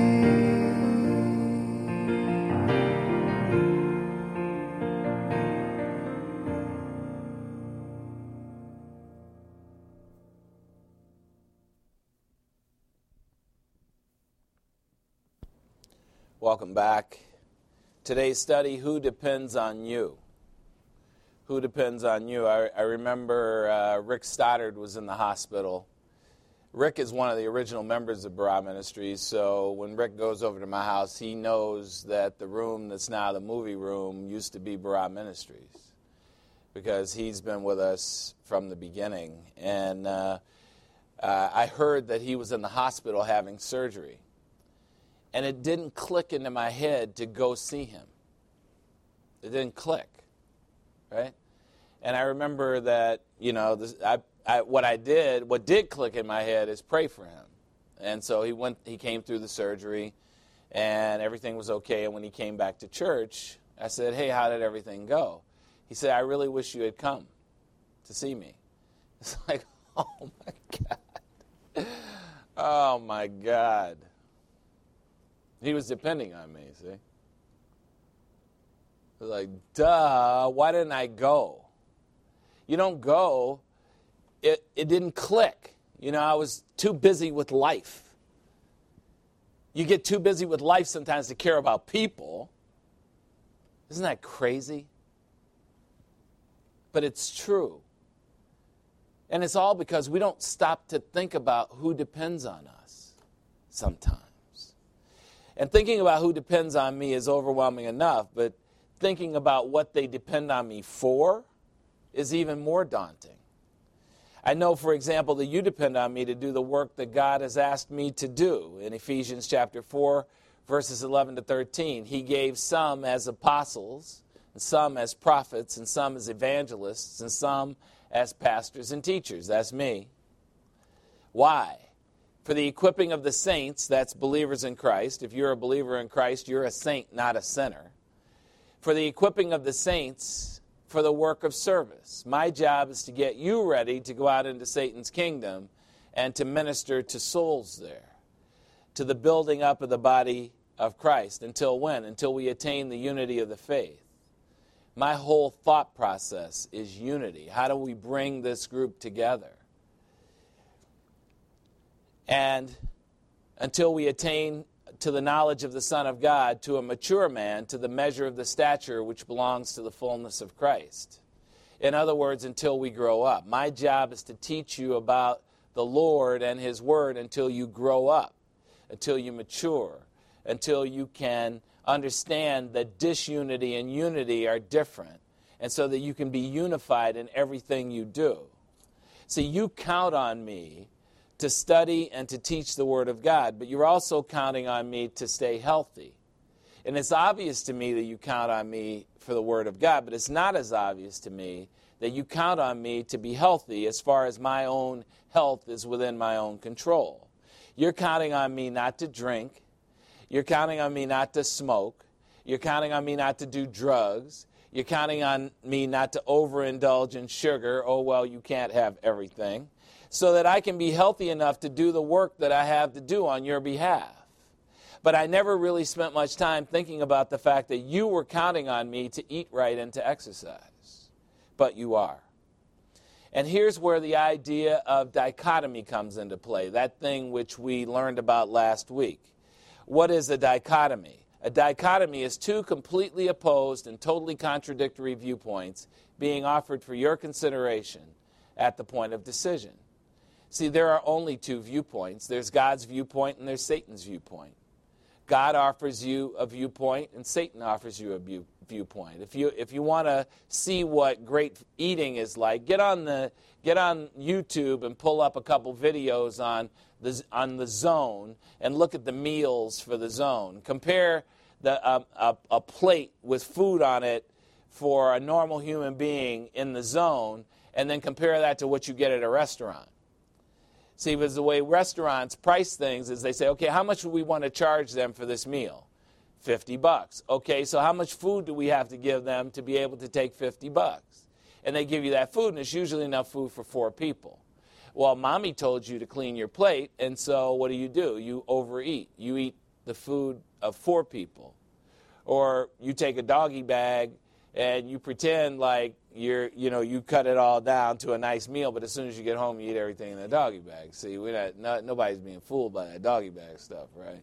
Welcome back. Today's study, Who Depends on You? Who depends on you? I remember Rick Stoddard was in the hospital. Rick is one of the original members of Barah Ministries, so when Rick goes over to my house, he knows that the room that's now the movie room used to be Barah Ministries, because he's been with us from the beginning. And I heard that he was in the hospital having surgery. And it didn't click into my head to go see him. It didn't click, right? And I remember that, you know, what did click in my head is pray for him. And so he came through the surgery, and everything was okay. And when he came back to church, I said, hey, how did everything go? He said, I really wish you had come to see me. It's like, oh, my God. Oh, my God. He was depending on me, see? It was like, duh, why didn't I go? You don't go. It didn't click. You know, I was too busy with life. You get too busy with life sometimes to care about people. Isn't that crazy? But it's true. And it's all because we don't stop to think about who depends on us sometimes. And thinking about who depends on me is overwhelming enough, but thinking about what they depend on me for is even more daunting. I know, for example, that you depend on me to do the work that God has asked me to do. In Ephesians chapter 4, verses 11 to 13, he gave some as apostles, and some as prophets, and some as evangelists, and some as pastors and teachers. That's me. Why? For the equipping of the saints, that's believers in Christ. If you're a believer in Christ, you're a saint, not a sinner. For the equipping of the saints for the work of service. My job is to get you ready to go out into Satan's kingdom and to minister to souls there, to the building up of the body of Christ. Until when? Until we attain the unity of the faith. My whole thought process is unity. How do we bring this group together? And until we attain to the knowledge of the Son of God, to a mature man, to the measure of the stature which belongs to the fullness of Christ. In other words, until we grow up. My job is to teach you about the Lord and His Word until you grow up, until you mature, until you can understand that disunity and unity are different, and so that you can be unified in everything you do. See, you count on me to study and to teach the Word of God, but you're also counting on me to stay healthy. And it's obvious to me that you count on me for the Word of God, but it's not as obvious to me that you count on me to be healthy as far as my own health is within my own control. You're counting on me not to drink. You're counting on me not to smoke. You're counting on me not to do drugs. You're counting on me not to overindulge in sugar. Oh, well, you can't have everything. So that I can be healthy enough to do the work that I have to do on your behalf. But I never really spent much time thinking about the fact that you were counting on me to eat right and to exercise. But you are. And here's where the idea of dichotomy comes into play, that thing which we learned about last week. What is a dichotomy? A dichotomy is two completely opposed and totally contradictory viewpoints being offered for your consideration at the point of decision. See, there are only two viewpoints. There's God's viewpoint and there's Satan's viewpoint. God offers you a viewpoint and Satan offers you a viewpoint. If you want to see what great eating is like, get on YouTube and pull up a couple videos on the Zone and look at the meals for the Zone. Compare a plate with food on it for a normal human being in the Zone, and then compare that to what you get at a restaurant. See, because the way restaurants price things is they say, okay, how much do we want to charge them for this meal? $50. Okay, so how much food do we have to give them to be able to take $50? And they give you that food, and it's usually enough food for 4 people. Well, mommy told you to clean your plate, and so what do? You overeat. You eat the food of 4 people. Or you take a doggy bag and you pretend like you cut it all down to a nice meal, but as soon as you get home, you eat everything in the doggy bag. See, nobody's being fooled by that doggy bag stuff, right?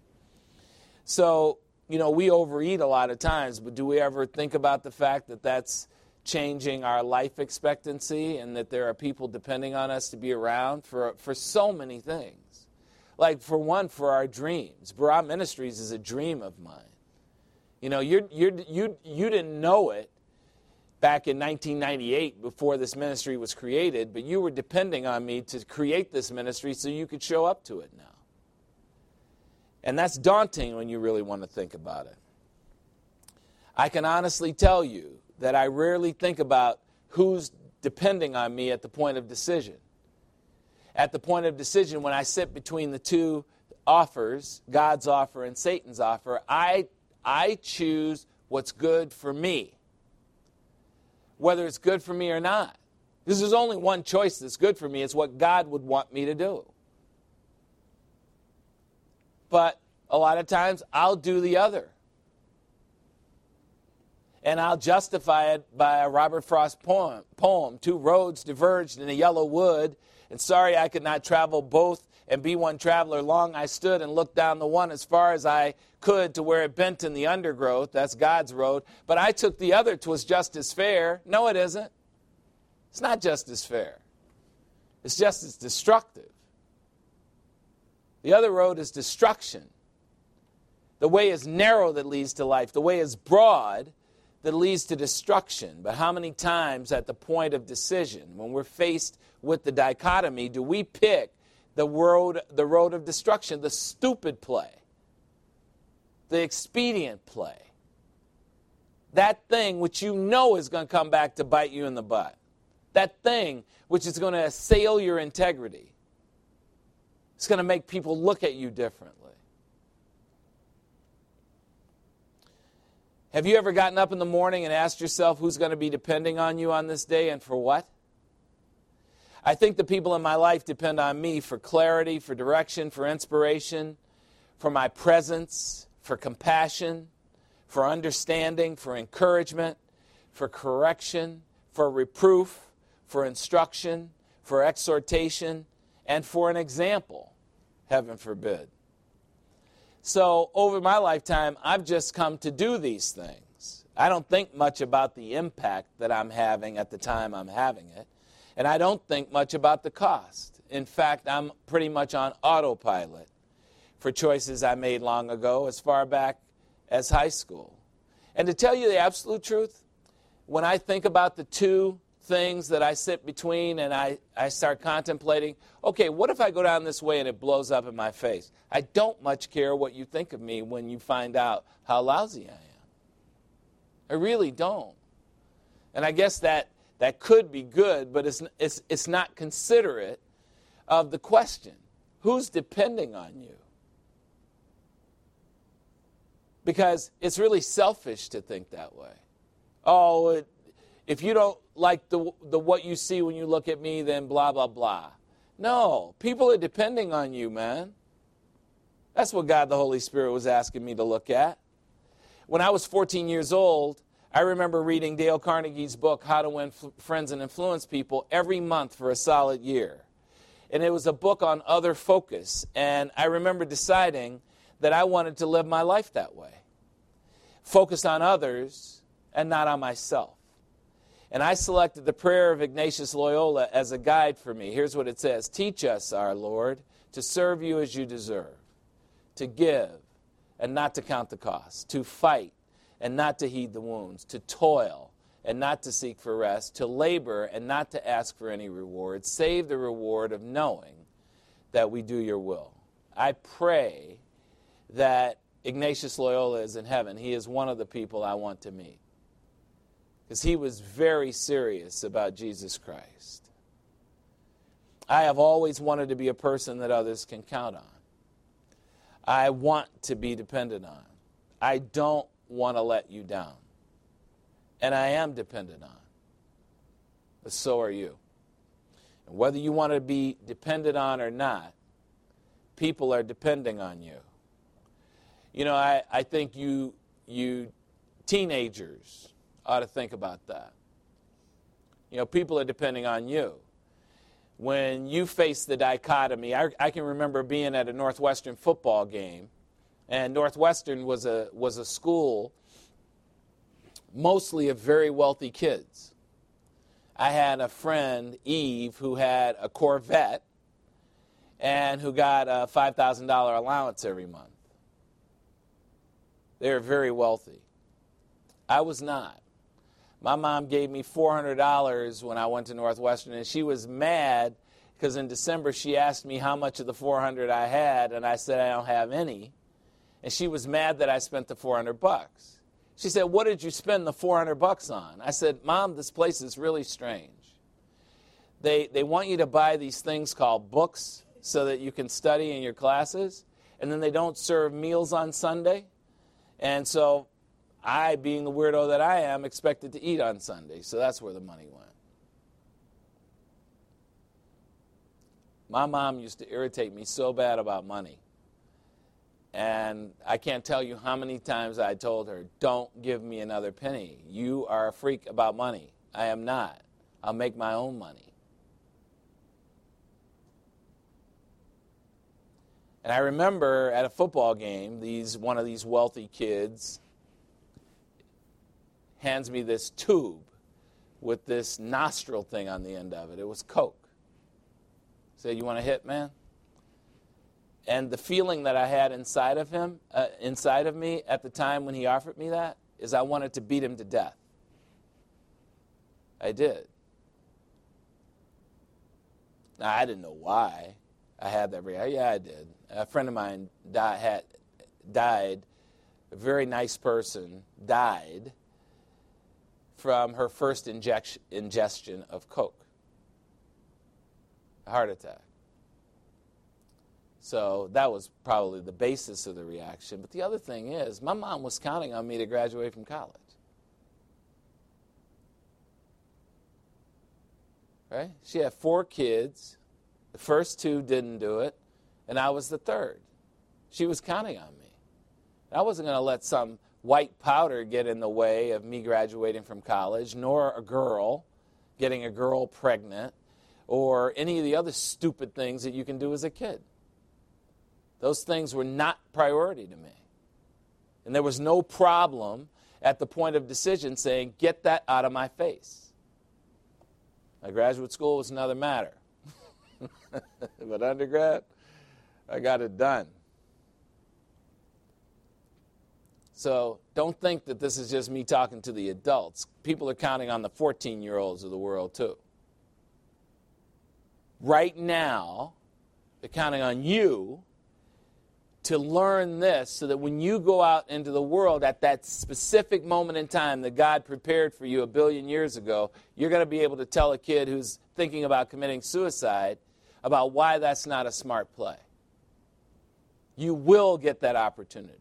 So, we overeat a lot of times, but do we ever think about the fact that that's changing our life expectancy and that there are people depending on us to be around for so many things? Like, for one, for our dreams. Barah Ministries is a dream of mine. You didn't know it back in 1998 before this ministry was created, but you were depending on me to create this ministry so you could show up to it now. And that's daunting when you really want to think about it. I can honestly tell you that I rarely think about who's depending on me at the point of decision. At the point of decision, when I sit between the two offers, God's offer and Satan's offer, I choose what's good for me, whether it's good for me or not. Because there's only one choice that's good for me. It's what God would want me to do. But a lot of times, I'll do the other. And I'll justify it by a Robert Frost poem. 2 roads diverged in a yellow wood, and sorry I could not travel both and be one traveler. Long I stood and looked down the one as far as I could to where it bent in the undergrowth. That's God's road. But I took the other. 'Twas just as fair. No, it isn't. It's not just as fair. It's just as destructive. The other road is destruction. The way is narrow that leads to life. The way is broad that leads to destruction. But how many times at the point of decision, when we're faced with the dichotomy, do we pick the road of destruction, the stupid play, the expedient play, that thing which you know is going to come back to bite you in the butt, that thing which is going to assail your integrity? It's going to make people look at you differently. Have you ever gotten up in the morning and asked yourself who's going to be depending on you on this day and for what? I think the people in my life depend on me for clarity, for direction, for inspiration, for my presence, for compassion, for understanding, for encouragement, for correction, for reproof, for instruction, for exhortation, and for an example, heaven forbid. So over my lifetime, I've just come to do these things. I don't think much about the impact that I'm having at the time I'm having it, and I don't think much about the cost. In fact, I'm pretty much on autopilot for choices I made long ago, as far back as high school. And to tell you the absolute truth, when I think about the two things that I sit between and I start contemplating, okay, what if I go down this way and it blows up in my face? I don't much care what you think of me when you find out how lousy I am. I really don't. And I guess that could be good, but it's not considerate of the question. Who's depending on you? Because it's really selfish to think that way. Oh, if you don't like the what you see when you look at me, then blah, blah, blah. No, people are depending on you, man. That's what God the Holy Spirit was asking me to look at. When I was 14 years old, I remember reading Dale Carnegie's book, How to Win Friends and Influence People, every month for a solid year. And it was a book on other focus. And I remember deciding that I wanted to live my life that way. Focused on others and not on myself. And I selected the prayer of Ignatius Loyola as a guide for me. Here's what it says. Teach us, our Lord, to serve you as you deserve, to give and not to count the cost, to fight and not to heed the wounds, to toil and not to seek for rest, to labor and not to ask for any reward, save the reward of knowing that we do your will. I pray that Ignatius Loyola is in heaven. He is one of the people I want to meet. Because he was very serious about Jesus Christ. I have always wanted to be a person that others can count on. I want to be dependent on. I don't want to let you down. And I am dependent on. But so are you. And whether you want to be dependent on or not, people are depending on you. You know, I think you teenagers ought to think about that. You know, people are depending on you. When you face the dichotomy, I can remember being at a Northwestern football game, and Northwestern was a school mostly of very wealthy kids. I had a friend, Eve, who had a Corvette and who got a $5,000 allowance every month. They were very wealthy. I was not. My mom gave me $400 when I went to Northwestern, and she was mad because in December she asked me how much of the $400 I had, and I said I don't have any. And she was mad that I spent the $400. She said, "What did you spend the $400 on?" I said, "Mom, this place is really strange. They want you to buy these things called books so that you can study in your classes, and then they don't serve meals on Sunday. And so I, being the weirdo that I am, expected to eat on Sunday. So that's where the money went." My mom used to irritate me so bad about money. And I can't tell you how many times I told her, "Don't give me another penny. You are a freak about money." I am not. I'll make my own money. And I remember at a football game, one of these wealthy kids hands me this tube with this nostril thing on the end of it. It was Coke. Said, "You want a hit, man?" And the feeling that I had inside of me at the time when he offered me that is I wanted to beat him to death. I did. Now, I didn't know why I had that reaction. Yeah, I did. A friend of mine died, a very nice person, died from her first ingestion of Coke. A heart attack. So that was probably the basis of the reaction. But the other thing is, my mom was counting on me to graduate from college. Right? She had 4 kids. The first 2 didn't do it, and I was the third. She was counting on me. I wasn't going to let some white powder get in the way of me graduating from college, nor a girl getting a girl pregnant, or any of the other stupid things that you can do as a kid. Those things were not priority to me. And there was no problem at the point of decision saying, get that out of my face. My graduate school was another matter. But undergrad, I got it done. So don't think that this is just me talking to the adults. People are counting on the 14-year-olds of the world too. Right now, they're counting on you to learn this so that when you go out into the world at that specific moment in time that God prepared for you 1 billion years ago, you're going to be able to tell a kid who's thinking about committing suicide about why that's not a smart play. You will get that opportunity.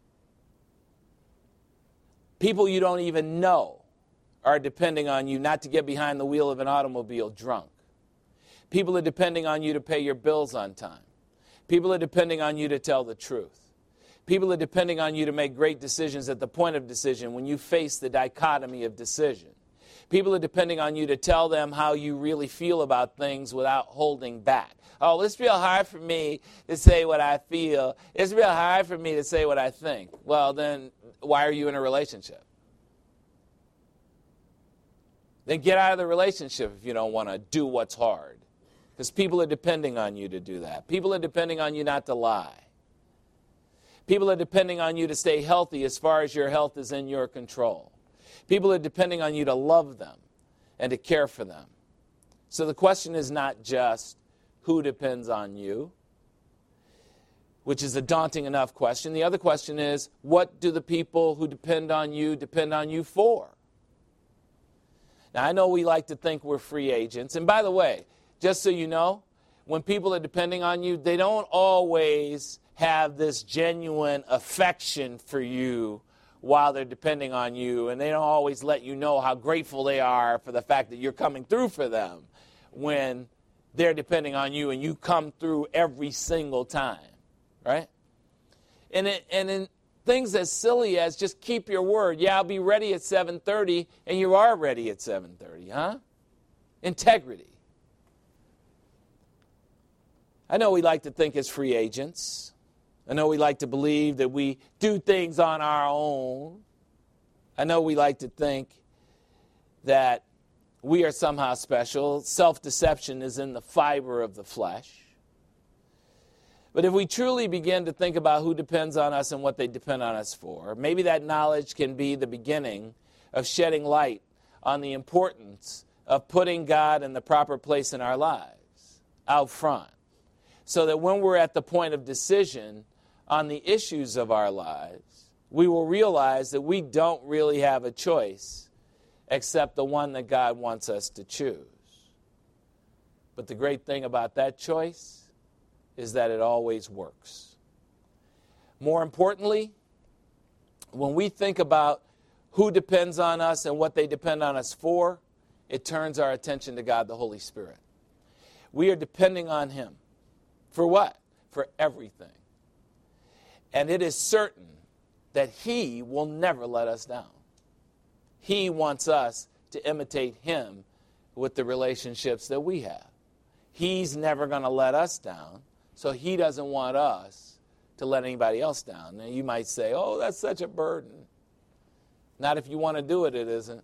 People you don't even know are depending on you not to get behind the wheel of an automobile drunk. People are depending on you to pay your bills on time. People are depending on you to tell the truth. People are depending on you to make great decisions at the point of decision when you face the dichotomy of decision. People are depending on you to tell them how you really feel about things without holding back. Oh, it's real hard for me to say what I feel. It's real hard for me to say what I think. Well, then why are you in a relationship? Then get out of the relationship if you don't want to do what's hard. Because people are depending on you to do that. People are depending on you not to lie. People are depending on you to stay healthy as far as your health is in your control. People are depending on you to love them and to care for them. So the question is not just who depends on you, which is a daunting enough question. The other question is, what do the people who depend on you for? Now, I know we like to think we're free agents. And by the way, just so you know, when people are depending on you, they don't always have this genuine affection for you while they're depending on you, and they don't always let you know how grateful they are for the fact that you're coming through for them when they're depending on you and you come through every single time, right? And in things as silly as just keep your word. Yeah, I'll be ready at 7:30, and you are ready at 7:30, huh? Integrity. I know we like to think as free agents. I know we like to believe that we do things on our own. I know we like to think that we are somehow special. Self-deception is in the fiber of the flesh. But if we truly begin to think about who depends on us and what they depend on us for, maybe that knowledge can be the beginning of shedding light on the importance of putting God in the proper place in our lives, out front, so that when we're at the point of decision on the issues of our lives, we will realize that we don't really have a choice except the one that God wants us to choose. But the great thing about that choice is that it always works. More importantly, when we think about who depends on us and what they depend on us for, it turns our attention to God, the Holy Spirit. We are depending on Him. For what? For everything. And it is certain that He will never let us down. He wants us to imitate Him with the relationships that we have. He's never going to let us down, so He doesn't want us to let anybody else down. Now you might say, oh, that's such a burden. Not if you want to do it, it isn't.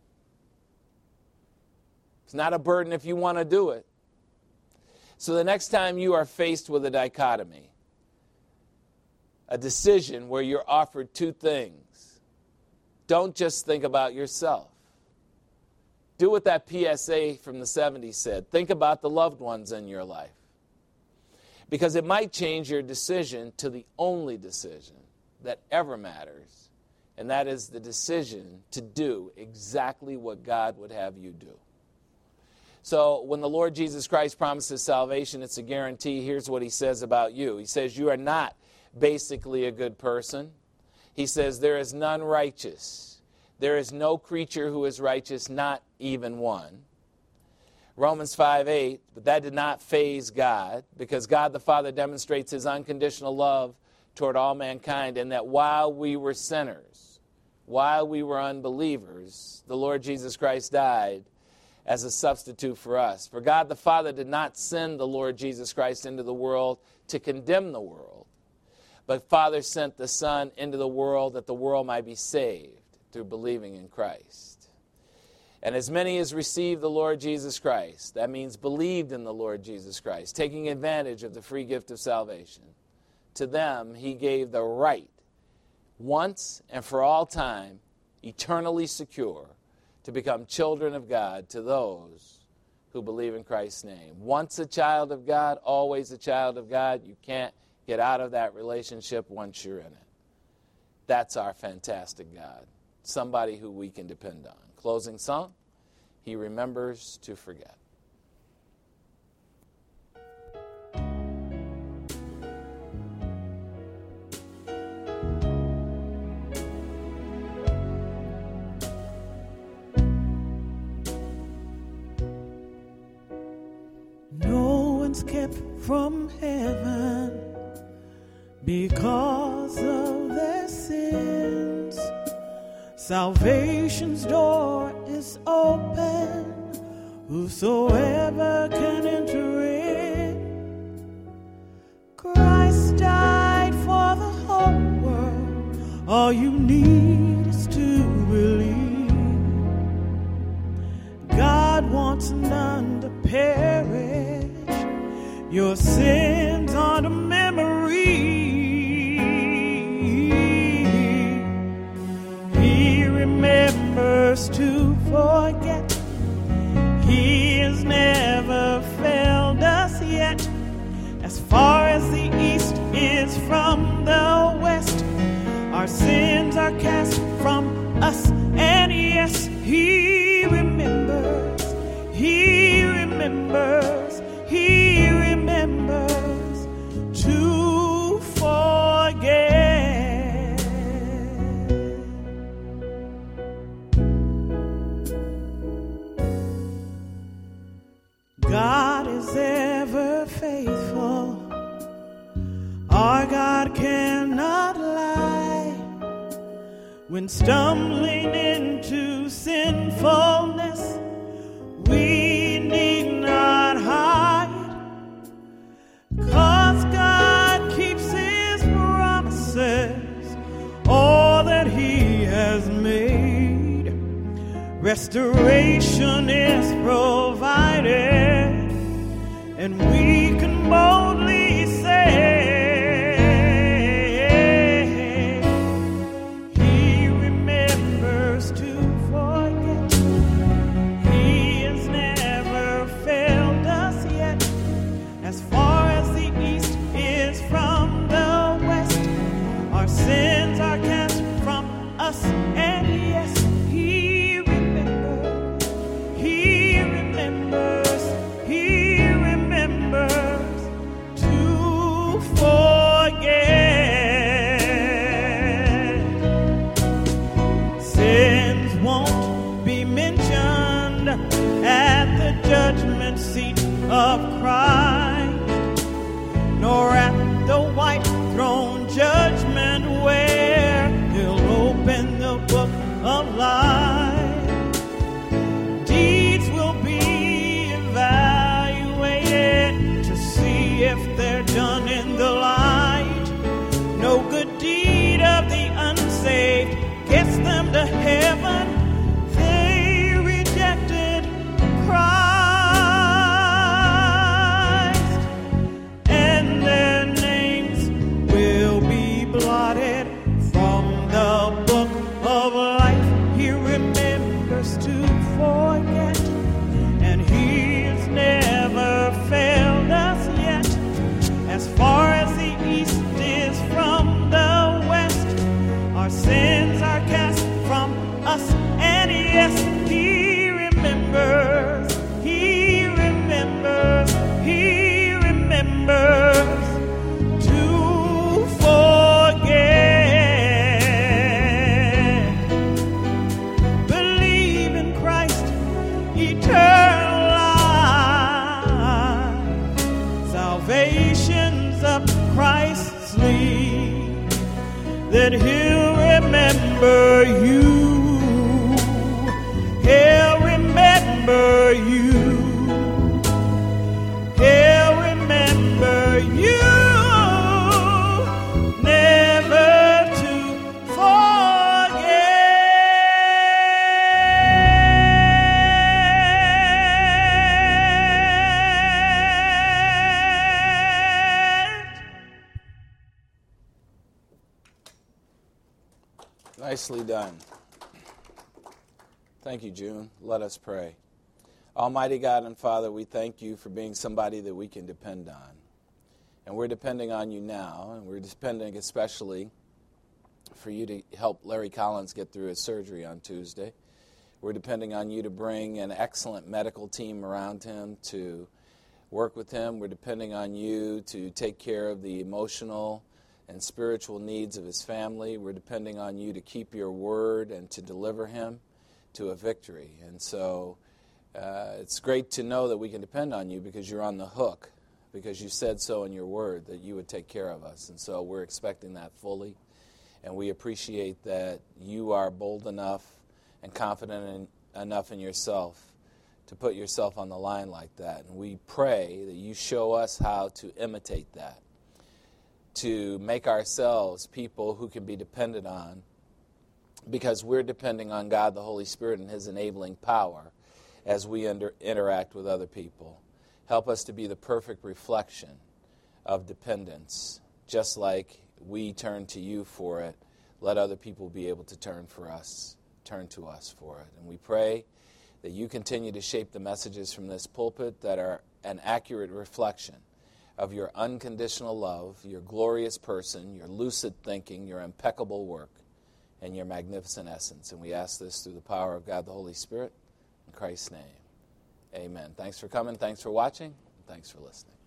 It's not a burden if you want to do it. So the next time you are faced with a dichotomy, a decision where you're offered two things, don't just think about yourself. Do what that PSA from the 70s said. Think about the loved ones in your life. Because it might change your decision to the only decision that ever matters, and that is the decision to do exactly what God would have you do. So when the Lord Jesus Christ promises salvation, it's a guarantee. Here's what he says about you. He says you are not basically a good person. He says there is none righteous. There is no creature who is righteous, not even one. Romans 5:8, but that did not faze God, because God the Father demonstrates his unconditional love toward all mankind, and that while we were sinners, while we were unbelievers, the Lord Jesus Christ died as a substitute for us. For God the Father did not send the Lord Jesus Christ into the world to condemn the world, but Father sent the Son into the world that the world might be saved through believing in Christ. And as many as received the Lord Jesus Christ, that means believed in the Lord Jesus Christ, taking advantage of the free gift of salvation, to them he gave the right, once and for all time, eternally secure, to become children of God to those who believe in Christ's name. Once a child of God, always a child of God. You can't get out of that relationship once you're in it. That's our fantastic God. Somebody who we can depend on. Closing song, He Remembers to Forget. No one's kept from heaven because of their sins. Salvation's door is open, whosoever can enter in. Christ died for the whole world, all you need is to believe. God wants none to perish, your sins are the memory. Remembers to forget. He has never failed us yet. As far as the east is from the west, our sins are cast from us. And yes, He remembers. He remembers. He remembers to forget. God is ever faithful. Our God cannot lie. When stumbling into sinfulness, we need not hide. 'Cause God keeps His promises, all that He has made. Restoration is provided, and we can boldly say, He remembers to forget. He has never failed us yet. As far as the east is from the west, our sins are cast from us. And yes, He remembers. He remembers. He remembers remembers to forget. Believe in Christ, eternal life. Salvation's of Christ's sleeve, that He'll remember you. He'll remember you. He'll remember you, never to forget. Nicely done. Thank you, June. Let us pray. Almighty God and Father, we thank you for being somebody that we can depend on. And we're depending on you now, and we're depending especially for you to help Larry Collins get through his surgery on Tuesday. We're depending on you to bring an excellent medical team around him to work with him. We're depending on you to take care of the emotional and spiritual needs of his family. We're depending on you to keep your word and to deliver him to a victory. And so it's great to know that we can depend on you because you're on the hook, because you said so in your word that you would take care of us. And so we're expecting that fully. And we appreciate that you are bold enough and confident enough in yourself to put yourself on the line like that. And we pray that you show us how to imitate that, to make ourselves people who can be depended on, because we're depending on God, the Holy Spirit, and His enabling power as we interact with other people. Help us to be the perfect reflection of dependence. Just like we turn to you for it, let other people be able to turn to us for it. And we pray that you continue to shape the messages from this pulpit that are an accurate reflection of your unconditional love, your glorious person, your lucid thinking, your impeccable work, and your magnificent essence. And we ask this through the power of God the Holy Spirit. In Christ's name, amen. Thanks for coming. Thanks for watching. Thanks for listening.